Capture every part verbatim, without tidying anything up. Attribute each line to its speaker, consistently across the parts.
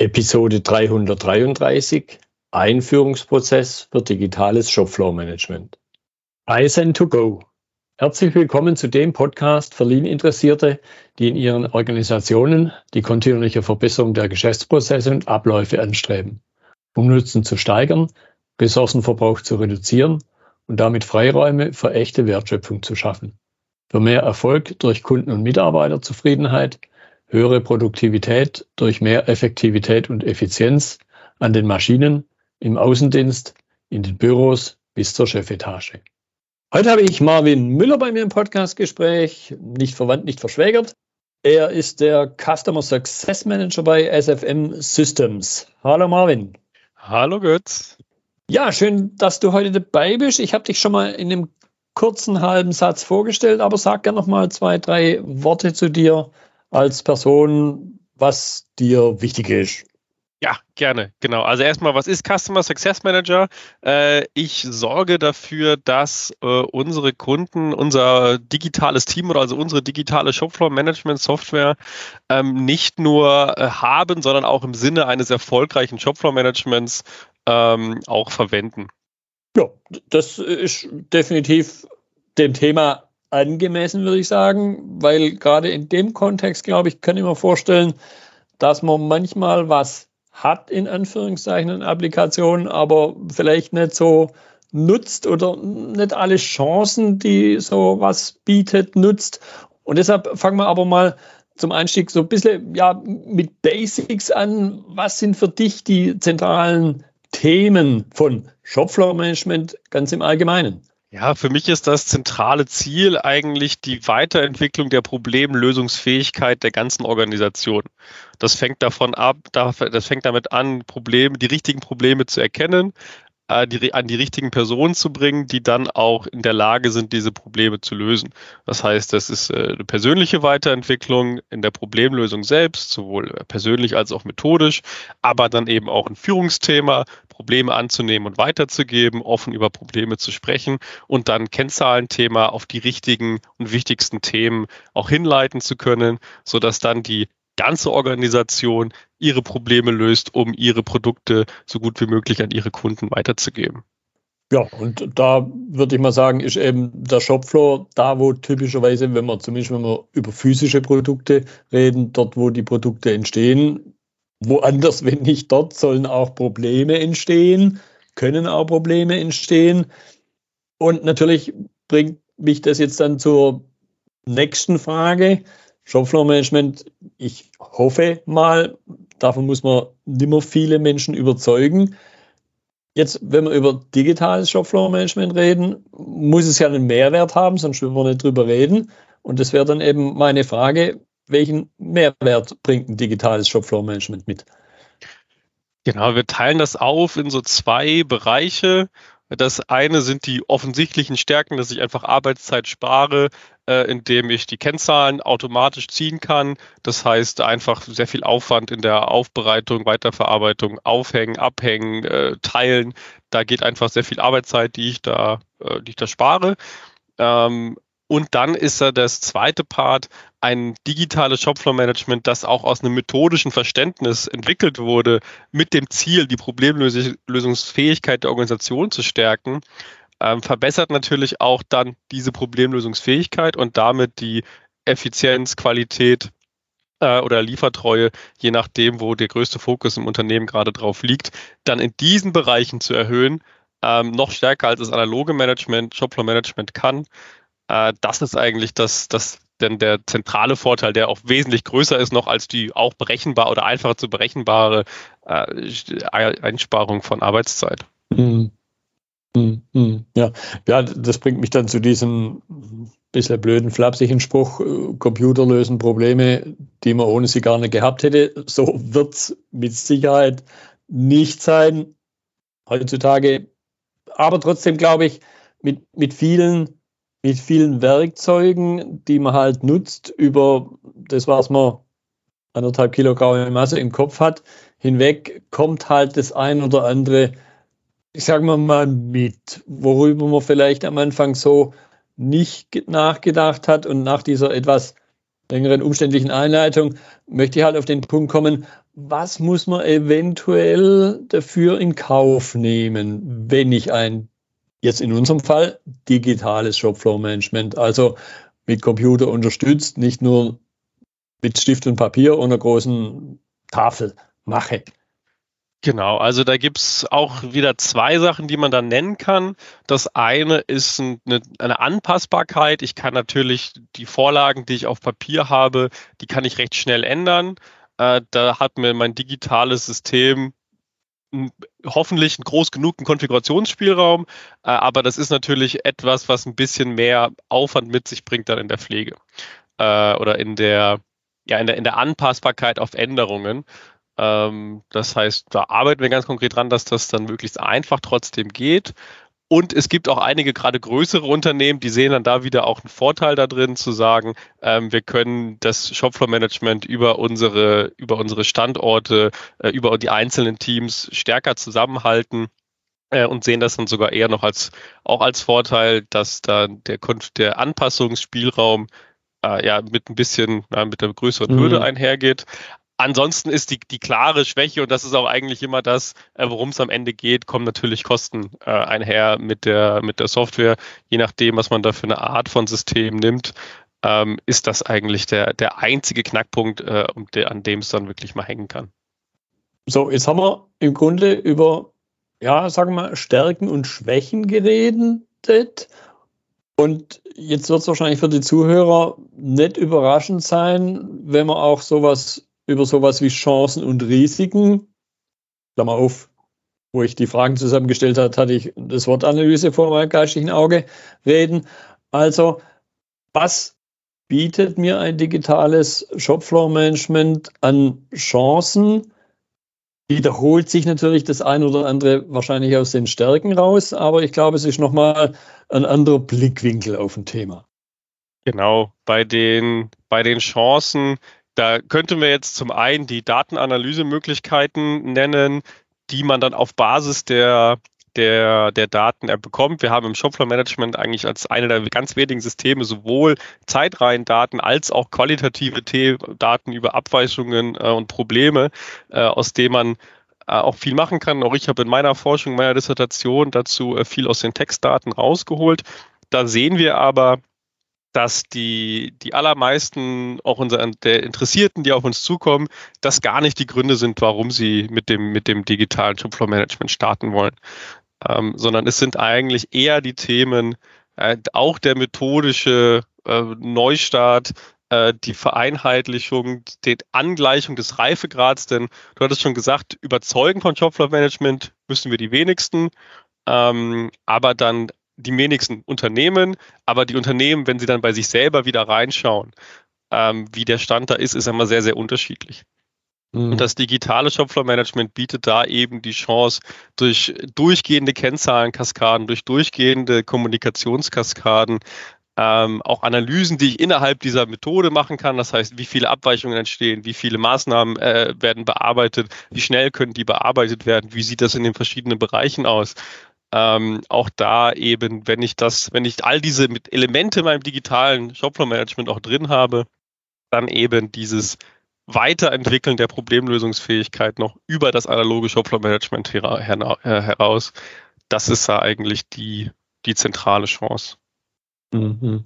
Speaker 1: Episode dreihundertdreiunddreißig, Einführungsprozess für digitales Shopfloor-Management. I S N to go. Herzlich willkommen zu dem Podcast für Lean-Interessierte, die in ihren Organisationen die kontinuierliche Verbesserung der Geschäftsprozesse und Abläufe anstreben, um Nutzen zu steigern, Ressourcenverbrauch zu reduzieren und damit Freiräume für echte Wertschöpfung zu schaffen. Für mehr Erfolg durch Kunden- und Mitarbeiterzufriedenheit, höhere Produktivität durch mehr Effektivität und Effizienz an den Maschinen, im Außendienst, in den Büros bis zur Chefetage. Heute habe ich Marvin Müller bei mir im Podcastgespräch, nicht verwandt, nicht verschwägert. Er ist der Customer Success Manager bei S F M Systems. Hallo Marvin.
Speaker 2: Hallo Götz.
Speaker 1: Ja, schön, dass du heute dabei bist. Ich habe dich schon mal in einem kurzen halben Satz vorgestellt, aber sag gerne noch mal zwei, drei Worte zu dir als Person, was dir wichtig ist.
Speaker 2: Ja, gerne, genau. Also erstmal, was ist Customer Success Manager? Äh, ich sorge dafür, dass äh, unsere Kunden, unser digitales Team oder also unsere digitale Shopfloor-Management-Software ähm, nicht nur äh, haben, sondern auch im Sinne eines erfolgreichen Shopfloor-Managements ähm, auch verwenden.
Speaker 1: Ja, das ist definitiv dem Thema angemessen, würde ich sagen, weil gerade in dem Kontext, glaube ich, kann ich mir vorstellen, dass man manchmal was hat, in Anführungszeichen, in Applikationen, aber vielleicht nicht so nutzt oder nicht alle Chancen, die so was bietet, nutzt. Und deshalb fangen wir aber mal zum Einstieg so ein bisschen ja, mit Basics an. Was sind für dich die zentralen Themen von Shopfloor-Management ganz im Allgemeinen?
Speaker 2: Ja, für mich ist das zentrale Ziel eigentlich die Weiterentwicklung der Problemlösungsfähigkeit der ganzen Organisation. Das fängt davon ab, das fängt damit an, Probleme, die richtigen Probleme zu erkennen, die, an die richtigen Personen zu bringen, die dann auch in der Lage sind, diese Probleme zu lösen. Das heißt, das ist eine persönliche Weiterentwicklung in der Problemlösung selbst, sowohl persönlich als auch methodisch, aber dann eben auch ein Führungsthema, Probleme anzunehmen und weiterzugeben, offen über Probleme zu sprechen und dann Kennzahlenthema auf die richtigen und wichtigsten Themen auch hinleiten zu können, sodass dann die ganze Organisation ihre Probleme löst, um ihre Produkte so gut wie möglich an ihre Kunden weiterzugeben.
Speaker 1: Ja, und da würde ich mal sagen, ist eben der Shopfloor da, wo typischerweise, wenn wir zumindest wenn wir über physische Produkte reden, dort, wo die Produkte entstehen, woanders, wenn nicht dort, sollen auch Probleme entstehen, können auch Probleme entstehen. Und natürlich bringt mich das jetzt dann zur nächsten Frage. Shopfloor-Management, ich hoffe mal, davon muss man nicht mehr viele Menschen überzeugen. Jetzt, wenn wir über digitales Shopfloor-Management reden, muss es ja einen Mehrwert haben, sonst würden wir nicht drüber reden. Und das wäre dann eben meine Frage, welchen Mehrwert bringt ein digitales Shopfloor-Management mit?
Speaker 2: Genau, wir teilen das auf in so zwei Bereiche. Das eine sind die offensichtlichen Stärken, dass ich einfach Arbeitszeit spare, äh, indem ich die Kennzahlen automatisch ziehen kann. Das heißt einfach sehr viel Aufwand in der Aufbereitung, Weiterverarbeitung, Aufhängen, Abhängen, äh, Teilen. Da geht einfach sehr viel Arbeitszeit, die ich da, äh, die ich da spare. Ähm, Und dann ist da das zweite Part, ein digitales Shopfloor-Management, das auch aus einem methodischen Verständnis entwickelt wurde, mit dem Ziel, die Problemlösungsfähigkeit der Organisation zu stärken, ähm, verbessert natürlich auch dann diese Problemlösungsfähigkeit und damit die Effizienz, Qualität äh, oder Liefertreue, je nachdem, wo der größte Fokus im Unternehmen gerade drauf liegt, dann in diesen Bereichen zu erhöhen, ähm, noch stärker als das analoge Management, Shopfloor-Management kann. Das ist eigentlich das, das denn der zentrale Vorteil, der auch wesentlich größer ist noch als die auch berechenbar oder einfacher zu berechenbare äh, Einsparung von Arbeitszeit.
Speaker 1: Hm. Hm, hm, ja. ja, das bringt mich dann zu diesem bisschen blöden, flapsigen Spruch, Computer lösen Probleme, die man ohne sie gar nicht gehabt hätte. So wird es mit Sicherheit nicht sein heutzutage. Aber trotzdem glaube ich, mit, mit vielen mit vielen Werkzeugen, die man halt nutzt, über das, was man anderthalb Kilo graue Masse im Kopf hat, hinweg, kommt halt das ein oder andere, ich sage mal mit, worüber man vielleicht am Anfang so nicht nachgedacht hat. Und nach dieser etwas längeren umständlichen Einleitung möchte ich halt auf den Punkt kommen, was muss man eventuell dafür in Kauf nehmen, wenn ich ein, jetzt in unserem Fall, digitales Shopfloor-Management, also mit Computer unterstützt, nicht nur mit Stift und Papier und einer großen Tafel mache?
Speaker 2: Genau, also da gibt's auch wieder zwei Sachen, die man da nennen kann. Das eine ist eine, eine Anpassbarkeit. Ich kann natürlich die Vorlagen, die ich auf Papier habe, die kann ich recht schnell ändern. Äh, da hat mir mein digitales System n- hoffentlich einen groß genugen Konfigurationsspielraum, äh, aber das ist natürlich etwas, was ein bisschen mehr Aufwand mit sich bringt dann in der Pflege äh, oder in der, ja, in der, in der Anpassbarkeit auf Änderungen. Ähm, das heißt, da arbeiten wir ganz konkret dran, dass das dann möglichst einfach trotzdem geht. Und es gibt auch einige gerade größere Unternehmen, die sehen dann da wieder auch einen Vorteil da drin, zu sagen, ähm, wir können das Shopfloor-Management über unsere, über unsere Standorte, äh, über die einzelnen Teams stärker zusammenhalten äh, und sehen das dann sogar eher noch als auch als Vorteil, dass da der, Konf- der Anpassungsspielraum äh, ja mit ein bisschen, ja, mit einer größeren Hürde
Speaker 1: Mhm.
Speaker 2: einhergeht. Ansonsten ist die, die klare Schwäche, und das ist auch eigentlich immer das, äh, worum es am Ende geht, kommen natürlich Kosten äh, einher mit der, mit der Software. Je nachdem, was man da für eine Art von System nimmt, ähm, ist das eigentlich der, der einzige Knackpunkt, äh, um der, an dem es dann wirklich mal hängen kann.
Speaker 1: So, jetzt haben wir im Grunde über, ja, sagen wir mal, Stärken und Schwächen geredet. Und jetzt wird es wahrscheinlich für die Zuhörer nicht überraschend sein, wenn man auch sowas über sowas wie Chancen und Risiken, Klammer auf, wo ich die Fragen zusammengestellt habe, hatte ich das Wort Analyse vor meinem geistigen Auge reden. Also, was bietet mir ein digitales Shopfloor-Management an Chancen? Wiederholt sich natürlich das ein oder andere wahrscheinlich aus den Stärken raus, aber ich glaube, es ist nochmal ein anderer Blickwinkel auf ein Thema.
Speaker 2: Genau, bei den, bei den Chancen, da könnten wir jetzt zum einen die Datenanalysemöglichkeiten nennen, die man dann auf Basis der, der, der Daten er bekommt. Wir haben im Shopfloor-Management eigentlich als eine der ganz wenigen Systeme sowohl Zeitreihendaten als auch qualitative The- Daten über Abweichungen äh, und Probleme, äh, aus denen man äh, auch viel machen kann. Auch ich habe in meiner Forschung, meiner Dissertation dazu äh, viel aus den Textdaten rausgeholt. Da sehen wir aber, dass die, die allermeisten auch unser, der Interessierten, die auf uns zukommen, das gar nicht die Gründe sind, warum sie mit dem, mit dem digitalen Shopfloor-Management starten wollen. Ähm, sondern es sind eigentlich eher die Themen, äh, auch der methodische äh, Neustart, äh, die Vereinheitlichung, die Angleichung des Reifegrads, denn du hattest schon gesagt, überzeugen von Shopfloor-Management müssen wir die wenigsten, ähm, aber dann die wenigsten Unternehmen, aber die Unternehmen, wenn sie dann bei sich selber wieder reinschauen, ähm, wie der Stand da ist, ist immer sehr, sehr unterschiedlich.
Speaker 1: Mhm.
Speaker 2: Und das digitale Shopfloor-Management bietet da eben die Chance, durch durchgehende Kennzahlenkaskaden, durch durchgehende Kommunikationskaskaden, ähm, auch Analysen, die ich innerhalb dieser Methode machen kann. Das heißt, wie viele Abweichungen entstehen, wie viele Maßnahmen äh, werden bearbeitet, wie schnell können die bearbeitet werden, wie sieht das in den verschiedenen Bereichen aus. Ähm, auch da eben, wenn ich das, wenn ich all diese mit Elemente in meinem digitalen Shopfloor-Management auch drin habe, dann eben dieses Weiterentwickeln der Problemlösungsfähigkeit noch über das analoge Shopfloor-Management hera- hera- äh, heraus. Das ist da eigentlich die, die zentrale Chance.
Speaker 1: Mhm.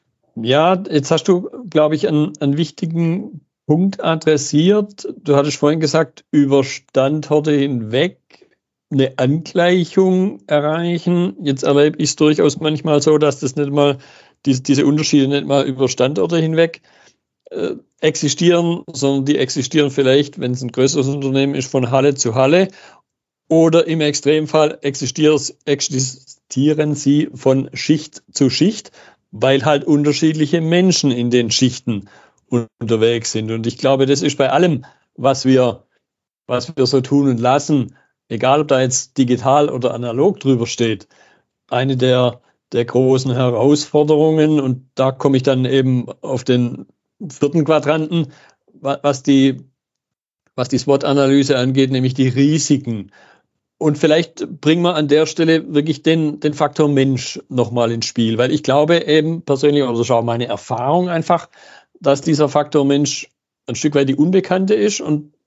Speaker 1: Ja, jetzt hast du, glaube ich, einen, einen wichtigen Punkt adressiert. Du hattest vorhin gesagt, über Standorte hinweg eine Angleichung erreichen. Jetzt erlebe ich es durchaus manchmal so, dass das nicht mal, diese, diese Unterschiede nicht mal über Standorte hinweg äh, existieren, sondern die existieren vielleicht, wenn es ein größeres Unternehmen ist, von Halle zu Halle. Oder im Extremfall existieren sie von Schicht zu Schicht, weil halt unterschiedliche Menschen in den Schichten unterwegs sind. Und ich glaube, das ist bei allem, was wir, was wir so tun und lassen, egal ob da jetzt digital oder analog drüber steht, eine der, der großen Herausforderungen. Und da komme ich dann eben auf den vierten Quadranten, was die, was die SWOT-Analyse angeht, nämlich die Risiken. Und vielleicht bringen wir an der Stelle wirklich den, den Faktor Mensch nochmal ins Spiel, weil ich glaube eben persönlich, oder schau meine Erfahrung einfach, dass dieser Faktor Mensch ein Stück weit die Unbekannte ist und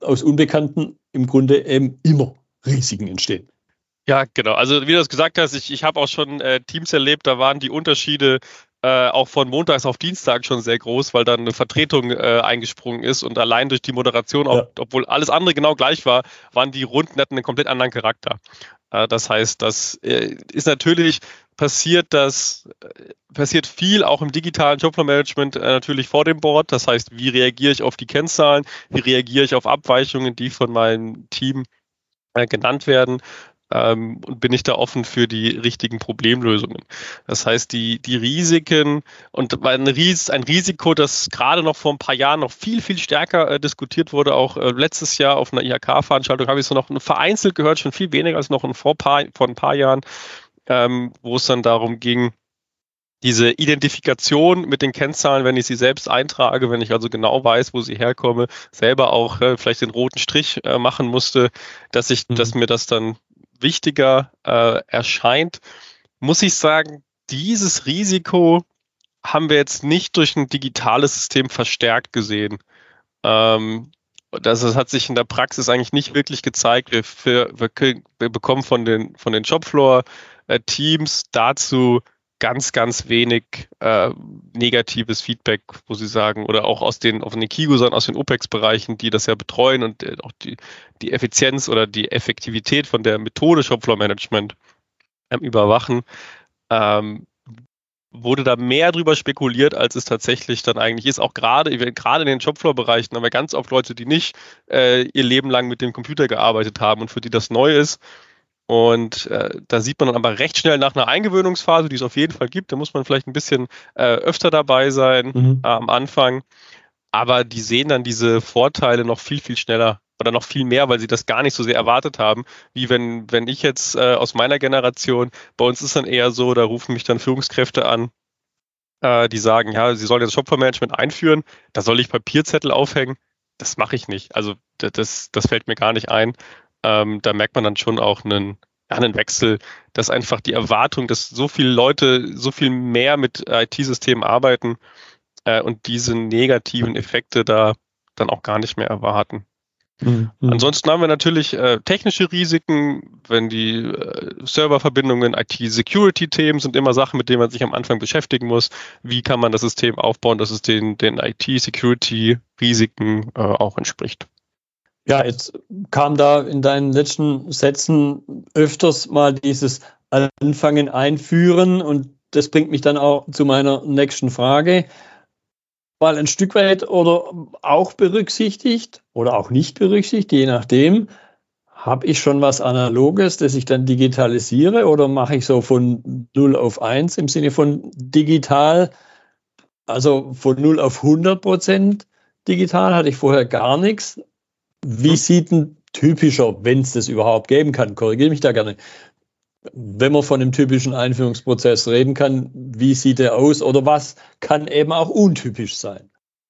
Speaker 1: aus Unbekannten im Grunde eben immer Risiken entstehen.
Speaker 2: Ja, genau. Also wie du das gesagt hast, ich, ich habe auch schon äh, Teams erlebt, da waren die Unterschiede äh, auch von montags auf Dienstag schon sehr groß, weil dann eine Vertretung äh, eingesprungen ist und allein durch die Moderation, auch, ja. obwohl alles andere genau gleich war, waren die Runden hatten einen komplett anderen Charakter. Äh, das heißt, das äh, ist natürlich passiert, das äh, passiert viel auch im digitalen Shopfloor-Management äh, natürlich vor dem Board. Das heißt, wie reagiere ich auf die Kennzahlen, wie reagiere ich auf Abweichungen, die von meinem Team äh, genannt werden. Ähm, und bin ich da offen für die richtigen Problemlösungen. Das heißt, die, die Risiken und ein, Ries, ein Risiko, das gerade noch vor ein paar Jahren noch viel, viel stärker äh, diskutiert wurde, auch äh, letztes Jahr auf einer I H K-Veranstaltung habe ich es noch vereinzelt gehört, schon viel weniger als noch vor, paar, vor ein paar Jahren, ähm, wo es dann darum ging, diese Identifikation mit den Kennzahlen, wenn ich sie selbst eintrage, wenn ich also genau weiß, wo sie herkomme, selber auch äh, vielleicht den roten Strich äh, machen musste, dass ich, mhm. dass mir das dann wichtiger äh, erscheint, muss ich sagen, dieses Risiko haben wir jetzt nicht durch ein digitales System verstärkt gesehen. Ähm, das, das hat sich in der Praxis eigentlich nicht wirklich gezeigt. Wir, wir, wir bekommen von den, von den Shopfloor-Teams dazu ganz, ganz wenig äh, negatives Feedback, wo sie sagen, oder auch aus den, von den Key-Usern, aus den OPEX-Bereichen, die das ja betreuen und äh, auch die, die Effizienz oder die Effektivität von der Methode Shopfloor-Management ähm, überwachen, ähm, wurde da mehr drüber spekuliert, als es tatsächlich dann eigentlich ist. Auch gerade, gerade in den Shopfloor-Bereichen haben wir ganz oft Leute, die nicht äh, ihr Leben lang mit dem Computer gearbeitet haben und für die das neu ist. Und äh, da sieht man dann aber recht schnell nach einer Eingewöhnungsphase, die es auf jeden Fall gibt, da muss man vielleicht ein bisschen äh, öfter dabei sein mhm. äh, am Anfang. Aber die sehen dann diese Vorteile noch viel, viel schneller oder noch viel mehr, weil sie das gar nicht so sehr erwartet haben, wie wenn, wenn ich jetzt äh, aus meiner Generation, bei uns ist dann eher so, da rufen mich dann Führungskräfte an, äh, die sagen, ja, sie sollen jetzt Shopfloor-Management einführen, da soll ich Papierzettel aufhängen. Das mache ich nicht. Also das, das fällt mir gar nicht ein. Ähm, da merkt man dann schon auch einen, einen Wechsel, dass einfach die Erwartung, dass so viele Leute so viel mehr mit I T-Systemen arbeiten äh, und diese negativen Effekte da dann auch gar nicht mehr erwarten. Mhm. Ansonsten haben wir natürlich äh, technische Risiken, wenn die äh, Serververbindungen, I T-Security-Themen sind immer Sachen, mit denen man sich am Anfang beschäftigen muss. Wie kann man das System aufbauen, dass es den, den I T-Security-Risiken äh, auch entspricht?
Speaker 1: Ja, jetzt kam da in deinen letzten Sätzen öfters mal dieses Anfangen, Einführen und das bringt mich dann auch zu meiner nächsten Frage. Mal ein Stück weit oder auch berücksichtigt oder auch nicht berücksichtigt, je nachdem, habe ich schon was Analoges, das ich dann digitalisiere oder mache ich so von null auf eins im Sinne von digital, also von null auf hundert Prozent digital hatte ich vorher gar nichts. Wie sieht ein typischer, wenn es das überhaupt geben kann, korrigiere mich da gerne, wenn man von einem typischen Einführungsprozess reden kann, wie sieht der aus oder was kann eben auch untypisch sein?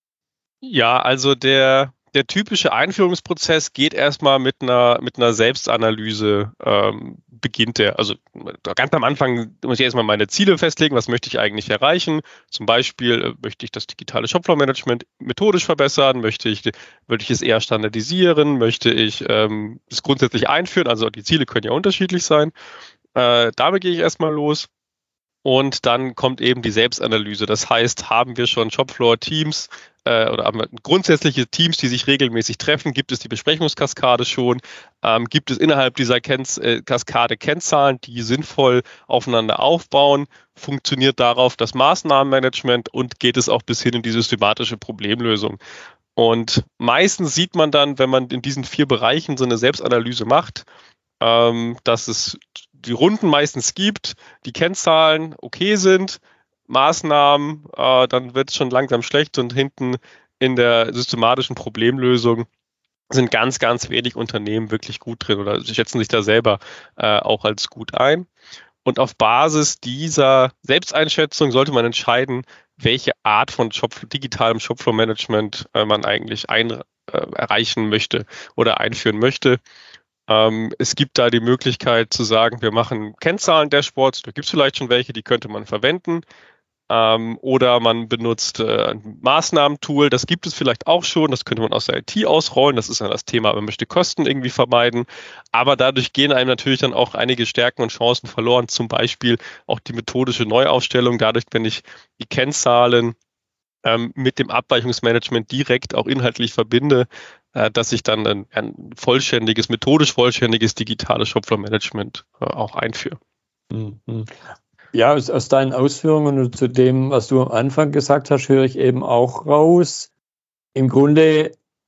Speaker 2: Ja, also der, der typische Einführungsprozess geht erstmal mit einer, mit einer Selbstanalyse, ähm, beginnt der. Also ganz am Anfang muss ich erstmal meine Ziele festlegen, was möchte ich eigentlich erreichen. Zum Beispiel äh, möchte ich das digitale Shopfloor-Management methodisch verbessern, möchte ich, möchte ich es eher standardisieren, möchte ich ähm, es grundsätzlich einführen, also die Ziele können ja unterschiedlich sein. Äh, damit gehe ich erstmal los. Und dann kommt eben die Selbstanalyse. Das heißt, haben wir schon Shopfloor-Teams äh, oder haben wir grundsätzliche Teams, die sich regelmäßig treffen? Gibt es die Besprechungskaskade schon? Ähm, gibt es innerhalb dieser Kenz- äh, Kaskade Kennzahlen, die sinnvoll aufeinander aufbauen? Funktioniert darauf das Maßnahmenmanagement und geht es auch bis hin in die systematische Problemlösung? Und meistens sieht man dann, wenn man in diesen vier Bereichen so eine Selbstanalyse macht, ähm, dass es die Runden meistens gibt, die Kennzahlen okay sind, Maßnahmen, äh, dann wird es schon langsam schlecht und hinten in der systematischen Problemlösung sind ganz, ganz wenig Unternehmen wirklich gut drin oder schätzen sich da selber äh, auch als gut ein. Und auf Basis dieser Selbsteinschätzung sollte man entscheiden, welche Art von Shop, digitalem Shopfloor-Management äh, man eigentlich ein, äh, erreichen möchte oder einführen möchte. Ähm, es gibt da die Möglichkeit zu sagen, wir machen Kennzahlen-Dashboards, da gibt es vielleicht schon welche, die könnte man verwenden. Ähm, oder man benutzt äh, ein Maßnahmentool, das gibt es vielleicht auch schon, das könnte man aus der I T ausrollen, das ist dann das Thema, man möchte Kosten irgendwie vermeiden, aber dadurch gehen einem natürlich dann auch einige Stärken und Chancen verloren, zum Beispiel auch die methodische Neuaufstellung, dadurch, wenn ich die Kennzahlen ähm, mit dem Abweichungsmanagement direkt auch inhaltlich verbinde, äh, dass ich dann ein, ein vollständiges, methodisch vollständiges digitales Shopfloor-Management äh, auch einführe.
Speaker 1: Mhm. Ja, aus, aus deinen Ausführungen und zu dem, was du am Anfang gesagt hast, höre ich eben auch raus. Im Grunde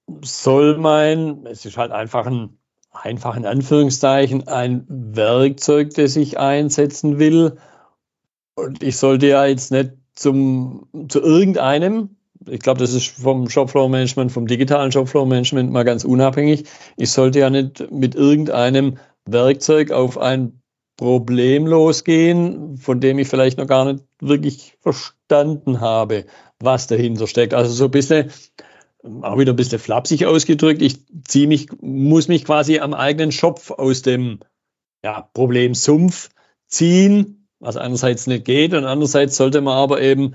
Speaker 1: soll mein, es ist halt einfach ein, einfach in Anführungszeichen, ein Werkzeug, das ich einsetzen will. Und ich sollte ja jetzt nicht zum, zu irgendeinem, ich glaube, das ist vom Shopfloor-Management, vom digitalen Shopfloor-Management mal ganz unabhängig. Ich sollte ja nicht mit irgendeinem Werkzeug auf ein Problem losgehen, von dem ich vielleicht noch gar nicht wirklich verstanden habe, was dahinter steckt. Also so ein bisschen, auch wieder ein bisschen flapsig ausgedrückt, ich ziehe mich, muss mich quasi am eigenen Schopf aus dem ja, Problemsumpf ziehen, was einerseits nicht geht und andererseits sollte man aber eben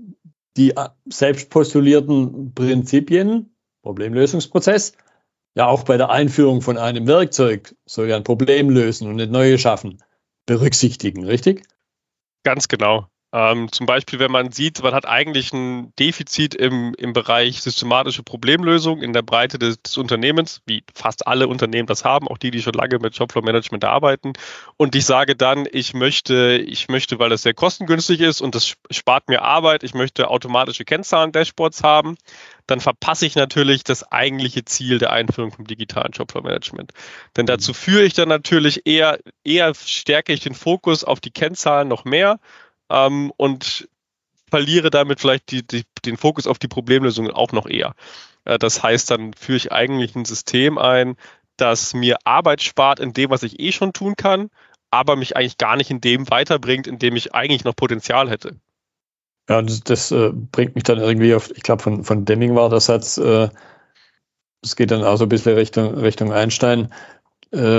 Speaker 1: die selbst postulierten Prinzipien, Problemlösungsprozess, ja auch bei der Einführung von einem Werkzeug, soll ja ein Problem lösen und nicht neue schaffen, berücksichtigen, richtig?
Speaker 2: Ganz genau. Ähm, zum Beispiel, wenn man sieht, man hat eigentlich ein Defizit im, im Bereich systematische Problemlösung in der Breite des, des Unternehmens, wie fast alle Unternehmen das haben, auch die, die schon lange mit Shopfloor-Management arbeiten. Und ich sage dann, ich möchte, ich möchte, weil das sehr kostengünstig ist und das spart mir Arbeit, ich möchte automatische Kennzahlen-Dashboards haben, dann verpasse ich natürlich das eigentliche Ziel der Einführung vom digitalen Shopfloor-Management. Denn dazu führe ich dann natürlich eher, eher stärke ich den Fokus auf die Kennzahlen noch mehr ähm, und verliere damit vielleicht die, die, den Fokus auf die Problemlösungen auch noch eher. Äh, das heißt, dann führe ich eigentlich ein System ein, das mir Arbeit spart in dem, was ich eh schon tun kann, aber mich eigentlich gar nicht in dem weiterbringt, in dem ich eigentlich noch Potenzial hätte.
Speaker 1: Ja, das, das äh, bringt mich dann irgendwie auf, ich glaube, von, von Deming war der Satz, äh, es geht dann auch so ein bisschen Richtung, Richtung Einstein. Äh,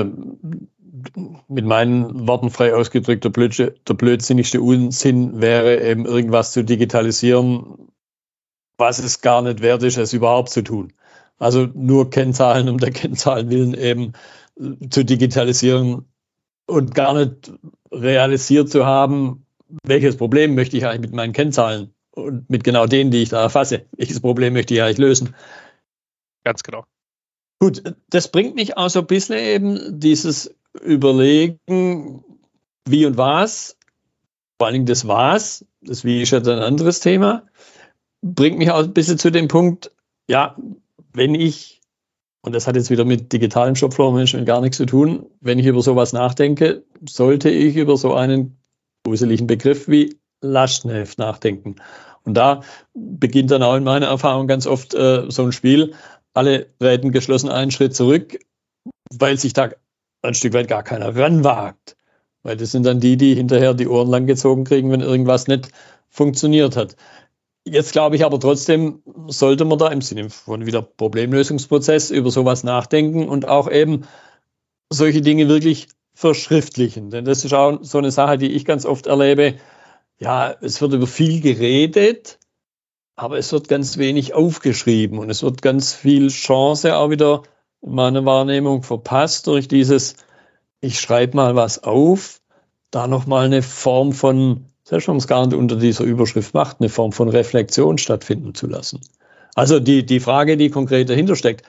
Speaker 1: mit meinen Worten frei ausgedrückt, der, blödsche, der blödsinnigste Unsinn wäre eben irgendwas zu digitalisieren, was es gar nicht wert ist, es überhaupt zu tun. Also nur Kennzahlen um der Kennzahlen willen eben zu digitalisieren und gar nicht realisiert zu haben, welches Problem möchte ich eigentlich mit meinen Kennzahlen und mit genau denen, die ich da erfasse, welches Problem möchte ich eigentlich lösen.
Speaker 2: Ganz genau.
Speaker 1: Gut, das bringt mich auch so ein bisschen eben dieses Überlegen, wie und was, vor allen Dingen das Was, das Wie ist jetzt ein anderes Thema, bringt mich auch ein bisschen zu dem Punkt, ja, wenn ich, und das hat jetzt wieder mit digitalem Shopfloor-Management gar nichts zu tun, wenn ich über sowas nachdenke, sollte ich über so einen gruseligen Begriff wie Lastenheft nachdenken. Und da beginnt dann auch in meiner Erfahrung ganz oft äh, so ein Spiel, alle treten geschlossen einen Schritt zurück, weil sich da ein Stück weit gar keiner ranwagt. Weil das sind dann die, die hinterher die Ohren langgezogen kriegen, wenn irgendwas nicht funktioniert hat. Jetzt glaube ich aber trotzdem, sollte man da im Sinne von wieder Problemlösungsprozess über sowas nachdenken und auch eben solche Dinge wirklich verschriftlichen. Denn das ist auch so eine Sache, die ich ganz oft erlebe. Ja, es wird über viel geredet, aber es wird ganz wenig aufgeschrieben und es wird ganz viel Chance auch wieder in meiner Wahrnehmung verpasst durch dieses, ich schreibe mal was auf, da nochmal eine Form von, selbst wenn man es gar nicht unter dieser Überschrift macht, eine Form von Reflexion stattfinden zu lassen. Also die, die Frage, die konkret dahinter steckt,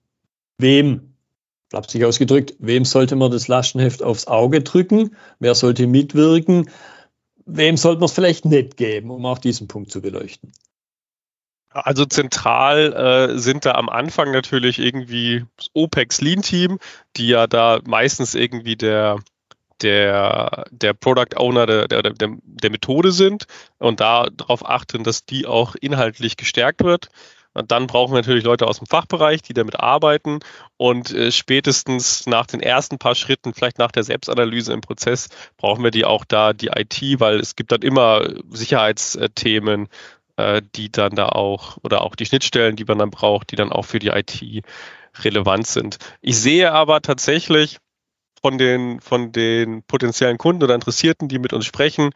Speaker 1: wem, flapsig ausgedrückt, wem sollte man das Lastenheft aufs Auge drücken, wer sollte mitwirken, wem sollte man es vielleicht nicht geben, um auch diesen Punkt zu beleuchten?
Speaker 2: Also zentral äh, sind da am Anfang natürlich irgendwie das OPEX Lean Team, die ja da meistens irgendwie der der, der Product Owner der, der, der, der Methode sind und da darauf achten, dass die auch inhaltlich gestärkt wird. Und dann brauchen wir natürlich Leute aus dem Fachbereich, die damit arbeiten und äh, spätestens nach den ersten paar Schritten, vielleicht nach der Selbstanalyse im Prozess, brauchen wir die auch da, die I T, weil es gibt dann immer Sicherheitsthemen, äh, die dann da auch, oder auch die Schnittstellen, die man dann braucht, die dann auch für die I T relevant sind. Ich sehe aber tatsächlich, von den, von den potenziellen Kunden oder Interessierten, die mit uns sprechen,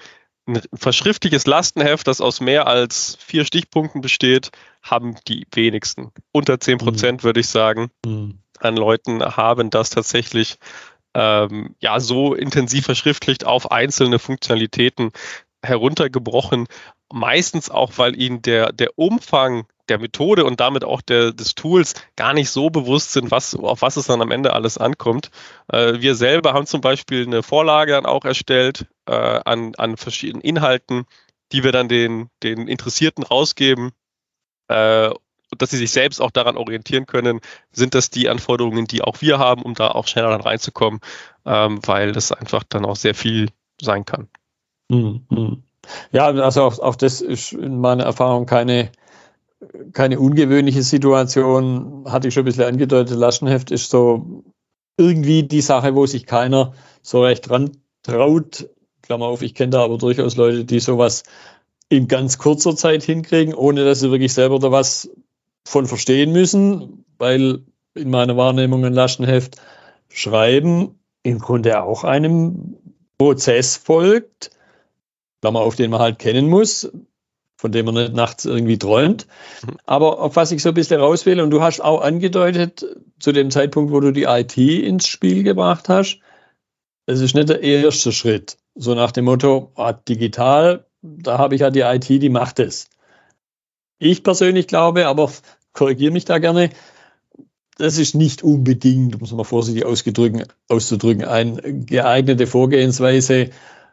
Speaker 2: ein verschriftliches Lastenheft, das aus mehr als vier Stichpunkten besteht, haben die wenigsten. Unter zehn Prozent mhm. würde ich sagen, mhm. an Leuten haben das tatsächlich ähm, ja so intensiv verschriftlicht auf einzelne Funktionalitäten heruntergebrochen. Meistens auch, weil ihnen der, der Umfang der Methode und damit auch der, des Tools gar nicht so bewusst sind, was, auf was es dann am Ende alles ankommt. Äh, wir selber haben zum Beispiel eine Vorlage dann auch erstellt äh, an, an verschiedenen Inhalten, die wir dann den, den Interessierten rausgeben, äh, dass sie sich selbst auch daran orientieren können, sind das die Anforderungen, die auch wir haben, um da auch schneller dann reinzukommen, ähm, weil das einfach dann auch sehr viel sein kann.
Speaker 1: Mhm. Ja, also auch, auch das ist in meiner Erfahrung keine keine ungewöhnliche Situation, hatte ich schon ein bisschen angedeutet. Lastenheft ist so irgendwie die Sache, wo sich keiner so recht dran traut. Klammer auf, ich kenne da aber durchaus Leute, die sowas in ganz kurzer Zeit hinkriegen, ohne dass sie wirklich selber da was von verstehen müssen, weil in meiner Wahrnehmung ein Lastenheft schreiben im Grunde auch einem Prozess folgt, Klammer auf, den man halt kennen muss, von dem man nicht nachts irgendwie träumt. Aber auf was ich so ein bisschen raus will, und du hast auch angedeutet, zu dem Zeitpunkt, wo du die I T ins Spiel gebracht hast, das ist nicht der erste Schritt. So nach dem Motto, ah, digital, da habe ich ja die I T, die macht es. Ich persönlich glaube, aber korrigiere mich da gerne, das ist nicht unbedingt, muss man vorsichtig ausgedrücken, auszudrücken, eine geeignete Vorgehensweise,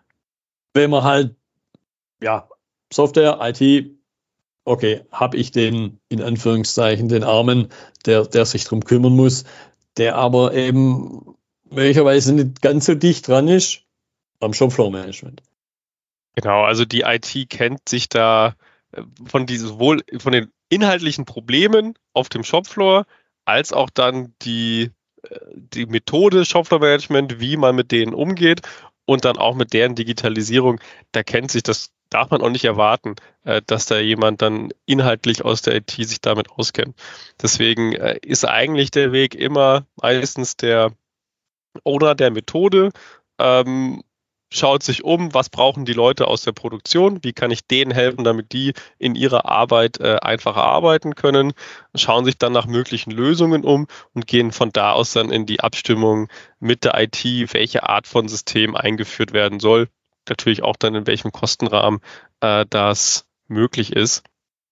Speaker 1: wenn man halt, ja, Software, I T, okay, habe ich den, in Anführungszeichen, den Armen, der, der sich drum kümmern muss, der aber eben möglicherweise nicht ganz so dicht dran ist am Shopfloor-Management.
Speaker 2: Genau, also die I T kennt sich da von die, sowohl von den inhaltlichen Problemen auf dem Shopfloor als auch dann die, die Methode Shopfloor-Management, wie man mit denen umgeht und dann auch mit deren Digitalisierung. Da kennt sich das, darf man auch nicht erwarten, dass da jemand dann inhaltlich aus der I T sich damit auskennt. Deswegen ist eigentlich der Weg immer meistens der Owner der Methode, ähm, schaut sich um, was brauchen die Leute aus der Produktion, wie kann ich denen helfen, damit die in ihrer Arbeit äh, einfacher arbeiten können, schauen sich dann nach möglichen Lösungen um und gehen von da aus dann in die Abstimmung mit der I T, welche Art von System eingeführt werden soll, natürlich auch dann in welchem Kostenrahmen äh, das möglich ist.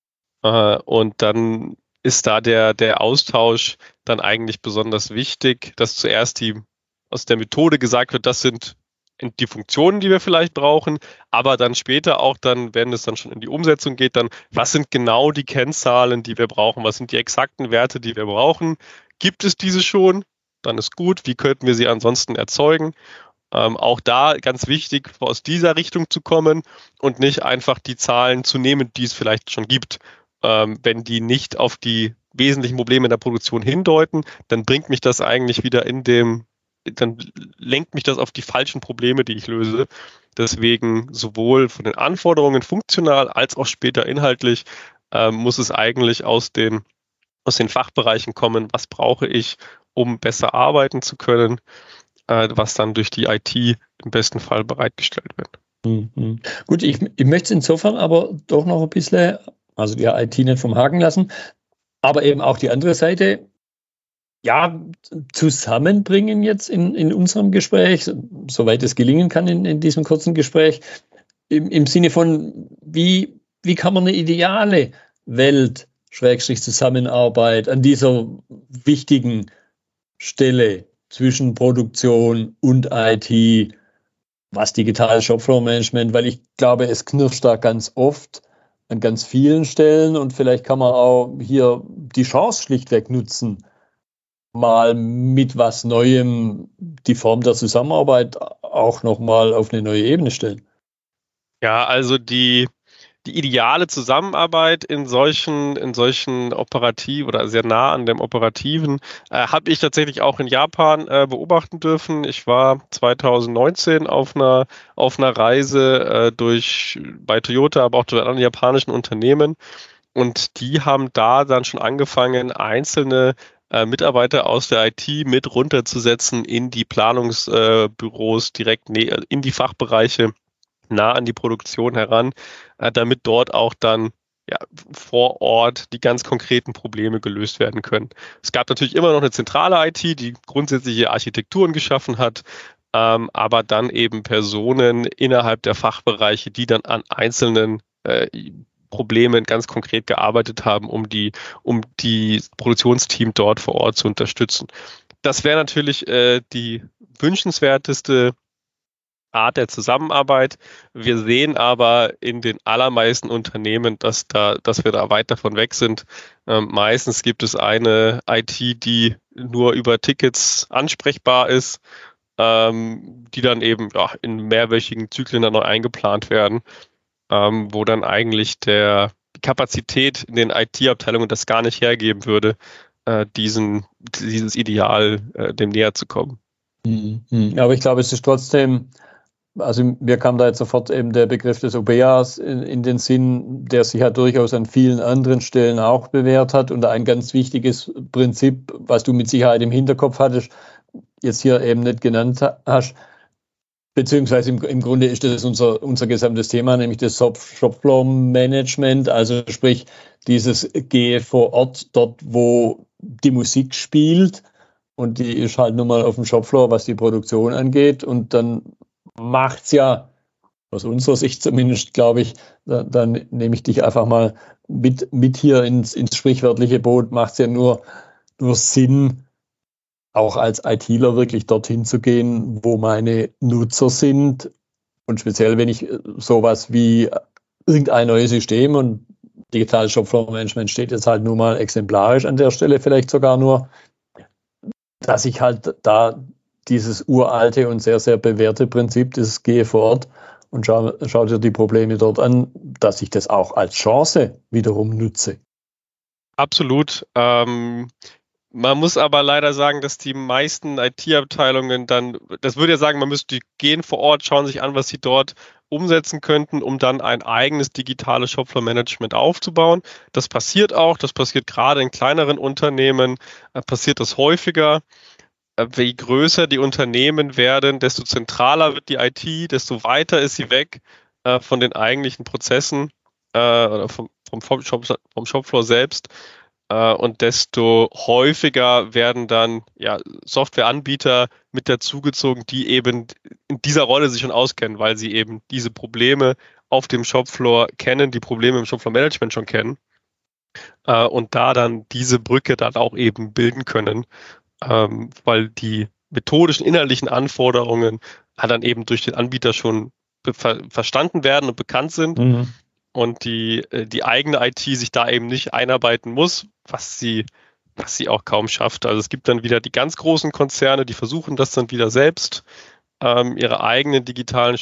Speaker 2: Äh, und dann ist da der, der Austausch dann eigentlich besonders wichtig, dass zuerst die aus der Methode gesagt wird, das sind die Funktionen, die wir vielleicht brauchen, aber dann später auch dann, wenn es dann schon in die Umsetzung geht, dann, was sind genau die Kennzahlen, die wir brauchen, was sind die exakten Werte, die wir brauchen, gibt es diese schon, dann ist gut, wie könnten wir sie ansonsten erzeugen, ähm, auch da ganz wichtig, aus dieser Richtung zu kommen und nicht einfach die Zahlen zu nehmen, die es vielleicht schon gibt, ähm, wenn die nicht auf die wesentlichen Probleme in der Produktion hindeuten, dann bringt mich das eigentlich wieder in dem dann lenkt mich das auf die falschen Probleme, die ich löse. Deswegen sowohl von den Anforderungen funktional als auch später inhaltlich äh, muss es eigentlich aus den, aus den Fachbereichen kommen, was brauche ich, um besser arbeiten zu können, äh, was dann durch die I T im besten Fall bereitgestellt wird.
Speaker 1: Mhm. Gut, ich, ich möchte es insofern aber doch noch ein bisschen, also die I T nicht vom Haken lassen, aber eben auch die andere Seite, ja, zusammenbringen jetzt in, in unserem Gespräch, soweit es gelingen kann in, in diesem kurzen Gespräch, im, im Sinne von, wie, wie kann man eine ideale Welt, Schrägstrich Zusammenarbeit an dieser wichtigen Stelle zwischen Produktion und I T, was digitales Shopfloor-Management, weil ich glaube, es knirscht da ganz oft an ganz vielen Stellen und vielleicht kann man auch hier die Chance schlichtweg nutzen, mal mit was Neuem die Form der Zusammenarbeit auch nochmal auf eine neue Ebene stellen.
Speaker 2: Ja, also die, die ideale Zusammenarbeit in solchen, in solchen operativ oder sehr nah an dem Operativen äh, habe ich tatsächlich auch in Japan äh, beobachten dürfen. Ich war zwanzig neunzehn auf einer, auf einer Reise äh, durch bei Toyota, aber auch zu anderen japanischen Unternehmen. Und die haben da dann schon angefangen, einzelne Äh, Mitarbeiter aus der I T mit runterzusetzen in die Planungsbüros, äh, direkt ne- in die Fachbereiche nah an die Produktion heran, äh, damit dort auch dann ja, vor Ort die ganz konkreten Probleme gelöst werden können. Es gab natürlich immer noch eine zentrale I T, die grundsätzliche Architekturen geschaffen hat, ähm, aber dann eben Personen innerhalb der Fachbereiche, die dann an einzelnen äh, Problemen ganz konkret gearbeitet haben, um die, um die Produktionsteam dort vor Ort zu unterstützen. Das wäre natürlich äh, die wünschenswerteste Art der Zusammenarbeit. Wir sehen aber in den allermeisten Unternehmen, dass da, dass wir da weit davon weg sind. Ähm, meistens gibt es eine I T, die nur über Tickets ansprechbar ist, ähm, die dann eben ja, in mehrwöchigen Zyklen dann neu eingeplant werden, ähm, wo dann eigentlich der die Kapazität in den I T-Abteilungen das gar nicht hergeben würde, äh, diesen, dieses Ideal äh, dem näher zu kommen.
Speaker 1: Mhm. Aber ich glaube, es ist trotzdem, also mir kam da jetzt sofort eben der Begriff des O B As in, in den Sinn, der sich ja durchaus an vielen anderen Stellen auch bewährt hat. Und ein ganz wichtiges Prinzip, was du mit Sicherheit im Hinterkopf hattest, jetzt hier eben nicht genannt hast, beziehungsweise im, im Grunde ist das unser, unser gesamtes Thema, nämlich das Shopfloor-Management, also sprich dieses Gehe vor Ort, dort wo die Musik spielt, und die ist halt nun mal auf dem Shopfloor, was die Produktion angeht, und dann macht es ja, aus unserer Sicht zumindest, glaube ich, da, dann nehme ich dich einfach mal mit, mit hier ins, ins sprichwörtliche Boot, macht es ja nur, nur Sinn, auch als ITler wirklich dorthin zu gehen, wo meine Nutzer sind. Und speziell, wenn ich sowas wie irgendein neues System, und digitales Shopfloor-Management steht jetzt halt nur mal exemplarisch an der Stelle, vielleicht sogar nur, dass ich halt da dieses uralte und sehr, sehr bewährte Prinzip, das Gehe vor Ort und schau, schau dir die Probleme dort an, dass ich das auch als Chance wiederum nutze.
Speaker 2: Absolut. Ähm, man muss aber leider sagen, dass die meisten I T-Abteilungen dann, das würde ja sagen, man müsste gehen vor Ort, schauen sich an, was sie dort umsetzen könnten, um dann ein eigenes digitales Shopfloor-Management aufzubauen. Das passiert auch, das passiert gerade in kleineren Unternehmen, äh, passiert das häufiger. Äh, je größer die Unternehmen werden, desto zentraler wird die I T, desto weiter ist sie weg äh, von den eigentlichen Prozessen äh, oder vom, vom, Shop, vom Shopfloor selbst. Uh, und desto häufiger werden dann ja, Softwareanbieter mit dazugezogen, die eben in dieser Rolle sich schon auskennen, weil sie eben diese Probleme auf dem Shopfloor kennen, die Probleme im Shopfloor-Management schon kennen uh, und da dann diese Brücke dann auch eben bilden können, um, weil die methodischen, inhaltlichen Anforderungen dann eben durch den Anbieter schon ver- verstanden werden und bekannt sind. Mhm. Und die, die eigene I T sich da eben nicht einarbeiten muss, was sie, was sie auch kaum schafft. Also es gibt dann wieder die ganz großen Konzerne, die versuchen das dann wieder selbst, ähm, ihre eigenen digitalen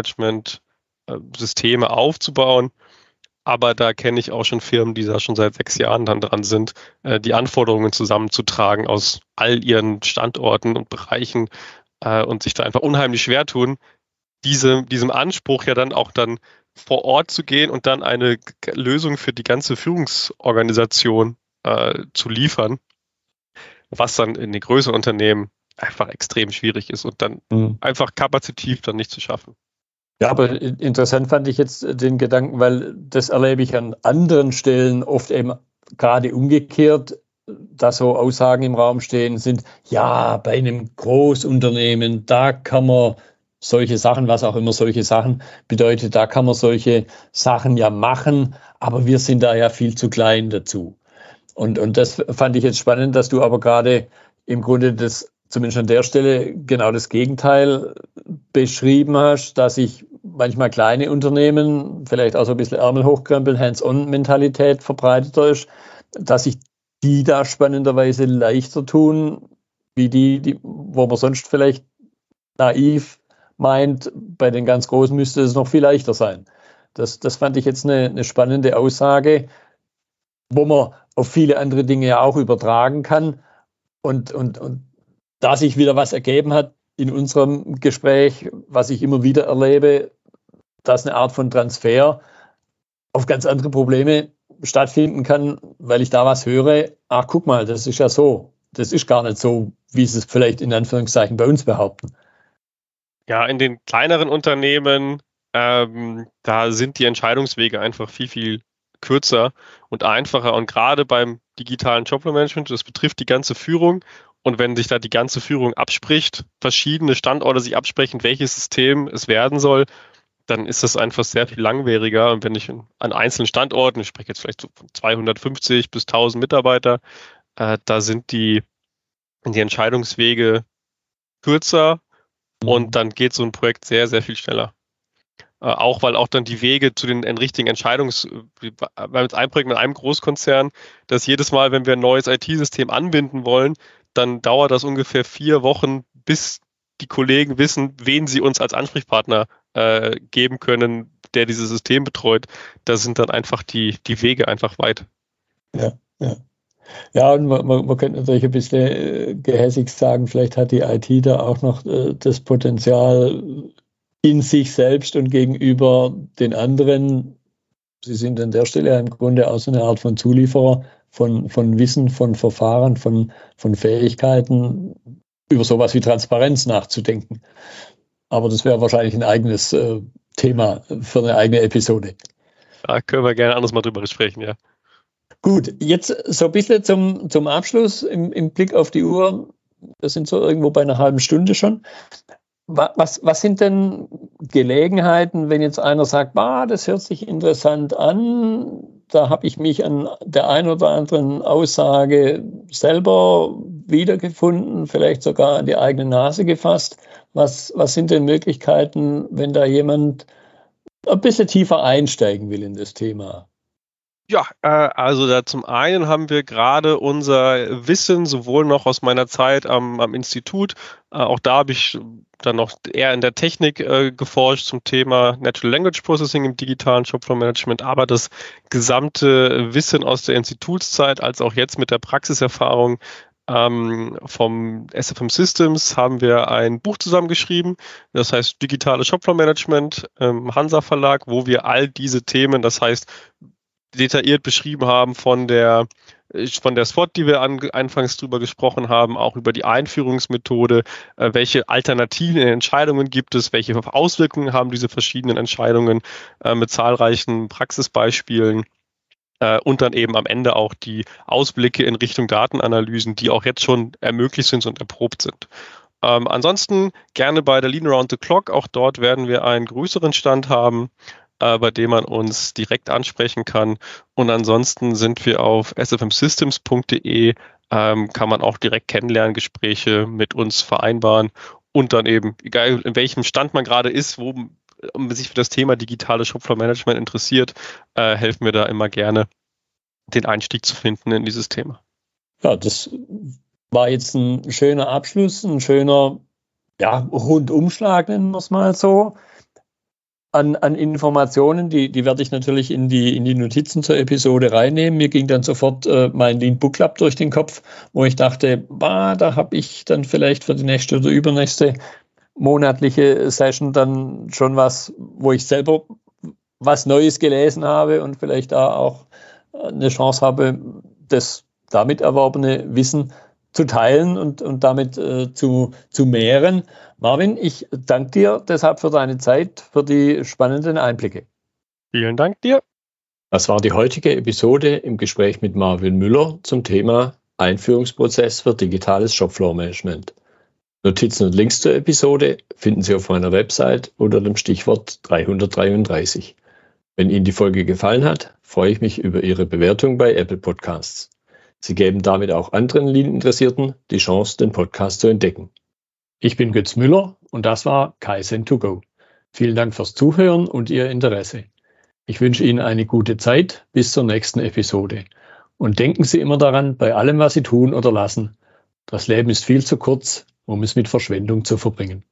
Speaker 2: Shopfloor-Management-Systeme aufzubauen. Aber da kenne ich auch schon Firmen, die da schon seit sechs Jahren dann dran sind, äh, die Anforderungen zusammenzutragen aus all ihren Standorten und Bereichen äh, und sich da einfach unheimlich schwer tun, diese, diesem Anspruch ja dann auch dann vor Ort zu gehen und dann eine Lösung für die ganze Führungsorganisation äh, zu liefern, was dann in den größeren Unternehmen einfach extrem schwierig ist und dann mhm. einfach kapazitiv dann nicht zu schaffen.
Speaker 1: Ja, aber interessant fand ich jetzt den Gedanken, weil das erlebe ich an anderen Stellen oft eben gerade umgekehrt, dass so Aussagen im Raum stehen sind, ja, bei einem Großunternehmen, da kann man solche Sachen, was auch immer solche Sachen bedeutet, da kann man solche Sachen ja machen, aber wir sind da ja viel zu klein dazu. Und, und das fand ich jetzt spannend, dass du aber gerade im Grunde das, zumindest an der Stelle, genau das Gegenteil beschrieben hast, dass ich manchmal kleine Unternehmen, vielleicht auch so ein bisschen Ärmel hochkrempeln, Hands-on-Mentalität verbreiteter ist, dass sich die da spannenderweise leichter tun, wie die, die, wo man sonst vielleicht naiv meint, bei den ganz Großen müsste es noch viel leichter sein. Das, das fand ich jetzt eine, eine spannende Aussage, wo man auf viele andere Dinge ja auch übertragen kann. Und, und, und da sich wieder was ergeben hat in unserem Gespräch, was ich immer wieder erlebe, dass eine Art von Transfer auf ganz andere Probleme stattfinden kann, weil ich da was höre, ach guck mal, das ist ja so. Das ist gar nicht so, wie sie es vielleicht in Anführungszeichen bei uns behaupten.
Speaker 2: Ja, in den kleineren Unternehmen Ähm, da sind die Entscheidungswege einfach viel, viel kürzer und einfacher. Und gerade beim digitalen Shopfloor-Management, das betrifft die ganze Führung. Und wenn sich da die ganze Führung abspricht, verschiedene Standorte sich absprechen, welches System es werden soll, dann ist das einfach sehr viel langwieriger. Und wenn ich an einzelnen Standorten, ich spreche jetzt vielleicht so von zweihundertfünfzig bis tausend Mitarbeiter, äh, da sind die, die Entscheidungswege kürzer und dann geht so ein Projekt sehr, sehr viel schneller. Äh, auch weil auch dann die Wege zu den richtigen Entscheidungs... Wir haben jetzt ein Projekt mit einem Großkonzern, dass jedes Mal, wenn wir ein neues I T-System anbinden wollen, dann dauert das ungefähr vier Wochen, bis die Kollegen wissen, wen sie uns als Ansprechpartner äh, geben können, der dieses System betreut. Da sind dann einfach die, die Wege einfach weit.
Speaker 1: Ja, ja. Ja, und man, man, man könnte natürlich ein bisschen äh, gehässig sagen, vielleicht hat die I T da auch noch äh, das Potenzial in sich selbst und gegenüber den anderen. Sie sind an der Stelle im Grunde auch so eine Art von Zulieferer von, von Wissen, von Verfahren, von, von Fähigkeiten, über sowas wie Transparenz nachzudenken. Aber das wäre wahrscheinlich ein eigenes äh, Thema für eine eigene Episode.
Speaker 2: Da können wir gerne anders mal drüber sprechen, ja.
Speaker 1: Gut, jetzt so ein bisschen zum, zum Abschluss im, im Blick auf die Uhr. Wir sind so irgendwo bei einer halben Stunde schon. Was, was sind denn Gelegenheiten, wenn jetzt einer sagt, bah, das hört sich interessant an, da habe ich mich an der einen oder anderen Aussage selber wiedergefunden, vielleicht sogar an die eigene Nase gefasst. Was, was sind denn Möglichkeiten, wenn da jemand ein bisschen tiefer einsteigen will in das Thema?
Speaker 2: Ja, äh, also da zum einen haben wir gerade unser Wissen, sowohl noch aus meiner Zeit am, am Institut, äh, auch da habe ich dann noch eher in der Technik äh, geforscht zum Thema Natural Language Processing im digitalen Shopfloor-Management, aber das gesamte Wissen aus der Institutszeit, als auch jetzt mit der Praxiserfahrung ähm, vom S F M Systems haben wir ein Buch zusammengeschrieben, das heißt Digitales Shopfloor-Management im Hansa Verlag, wo wir all diese Themen, das heißt detailliert beschrieben haben von der von der SWOT, die wir an, anfangs drüber gesprochen haben, auch über die Einführungsmethode, äh, welche alternativen Entscheidungen gibt es, welche Auswirkungen haben diese verschiedenen Entscheidungen äh, mit zahlreichen Praxisbeispielen äh, und dann eben am Ende auch die Ausblicke in Richtung Datenanalysen, die auch jetzt schon ermöglicht sind und erprobt sind. Ähm, ansonsten gerne bei der Lean Around the Clock, auch dort werden wir einen größeren Stand haben, bei dem man uns direkt ansprechen kann. Und ansonsten sind wir auf s f m systems punkt d e, ähm, kann man auch direkt Kennenlerngespräche mit uns vereinbaren und dann eben, egal in welchem Stand man gerade ist, wo man sich für das Thema digitales Shopfloor-Management interessiert, äh, helfen wir da immer gerne, den Einstieg zu finden in dieses Thema.
Speaker 1: Ja, das war jetzt ein schöner Abschluss, ein schöner ja, Rundumschlag, nennen wir es mal so. An, an Informationen, die, die werde ich natürlich in die, in die Notizen zur Episode reinnehmen. Mir ging dann sofort äh, mein Lean Book Club durch den Kopf, wo ich dachte, bah, da habe ich dann vielleicht für die nächste oder übernächste monatliche Session dann schon was, wo ich selber was Neues gelesen habe und vielleicht da auch eine Chance habe, das damit erworbene Wissen zu teilen und, und damit äh, zu, zu mehren. Marvin, ich danke dir deshalb für deine Zeit, für die spannenden Einblicke.
Speaker 2: Vielen Dank dir.
Speaker 1: Das war die heutige Episode im Gespräch mit Marvin Müller zum Thema Einführungsprozess für digitales Shopfloor-Management. Notizen und Links zur Episode finden Sie auf meiner Website unter dem Stichwort dreihundertdreiunddreißig. Wenn Ihnen die Folge gefallen hat, freue ich mich über Ihre Bewertung bei Apple Podcasts. Sie geben damit auch anderen Lean-Interessierten die Chance, den Podcast zu entdecken. Ich bin Götz Müller und das war Kaizen to go. Vielen Dank fürs Zuhören und Ihr Interesse. Ich wünsche Ihnen eine gute Zeit bis zur nächsten Episode. Und denken Sie immer daran, bei allem, was Sie tun oder lassen, das Leben ist viel zu kurz, um es mit Verschwendung zu verbringen.